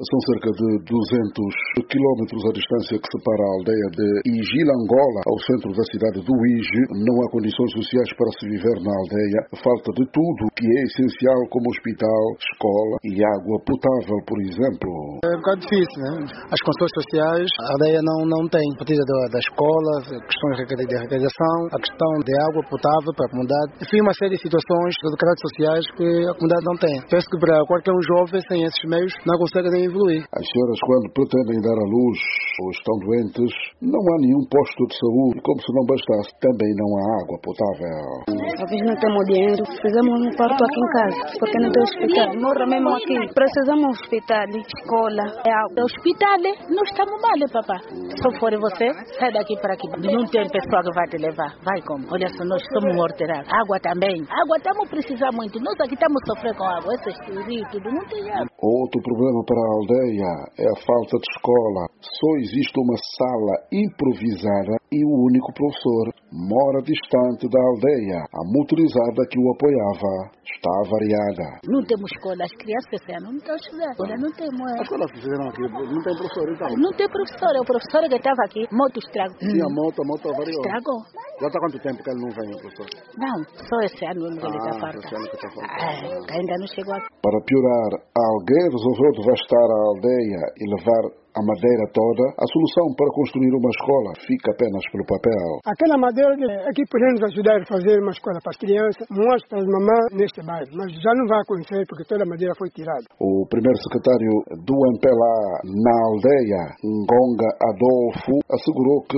São cerca de 200 quilómetros a distância que separa a aldeia de Igilangola ao centro da cidade do Uíge. Não há condições sociais para se viver na aldeia. Falta de tudo que é essencial, como hospital, escola e água potável, por exemplo. É um bocado difícil, né? As condições sociais a aldeia não tem. Precisa da escola, questões de arrecadação, a questão de água potável para a comunidade. Enfim, uma série de situações de caráter sociais que a comunidade não tem. Penso que para qualquer jovem sem esses meios não consegue nem evoluir. As senhoras, quando pretendem dar à luz ou estão doentes, não há nenhum posto de saúde. Como se não bastasse, também não há água potável. Talvez não temos dinheiro. Precisamos de um quarto aqui em casa, porque não tem hospital. Morra mesmo aqui. Precisamos de hospital, escola, água. Hospital, não estamos mal, papá. Se for você, sai daqui para aqui. Não tem pessoa que vai te levar. Vai como? Olha só, nós estamos mortos. Água também. Água estamos precisando muito. Nós aqui estamos sofrendo com água. Esses rios, tudo, não tem água. Outro problema para a aldeia é a falta de escola. Só existe uma sala improvisada e o único professor mora distante da aldeia. A motorizada que o apoiava está avariada. Não temos escola. As crianças esse ano não estão estudando. Agora não temos. A escola que fizeram aqui não tem professor, então? Não tem professor. É o professor que estava aqui. Moto estragou. Sim, a moto avariou. Estragou. Já está quanto tempo que ele não vem, professor? Não, só esse ano ele está faltando. Esse ano que está faltando. Ainda não chegou aqui. Para piorar, alguém resolveu devastar a aldeia e levar a madeira toda. A solução para construir uma escola fica apenas pelo papel. Aquela madeira aqui podemos ajudar a fazer uma escola para as crianças, mas para as mamães neste bairro. Mas já não vai acontecer porque toda a madeira foi tirada. O primeiro secretário do MPLA na aldeia, Ngonga Adolfo, assegurou que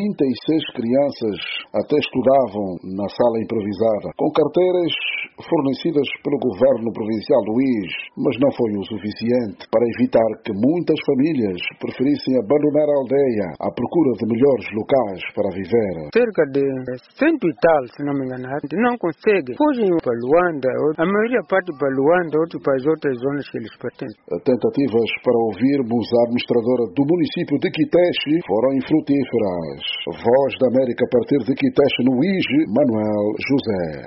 36 crianças até estudavam na sala improvisada, com carteiras fornecidas pelo governo provincial do Uíge, mas não foi o suficiente para evitar que muitas famílias preferissem abandonar a aldeia à procura de melhores locais para viver. Cerca de 100 e tal, se não me engano, não consegue. Fogem para Luanda, a maioria parte para Luanda, outros para as outras zonas que eles pertencem. Tentativas para ouvirmos a administradora do município de Quiteche foram infrutíferas. Voz da América a partir de Quiteche, no Uíge, Manuel José.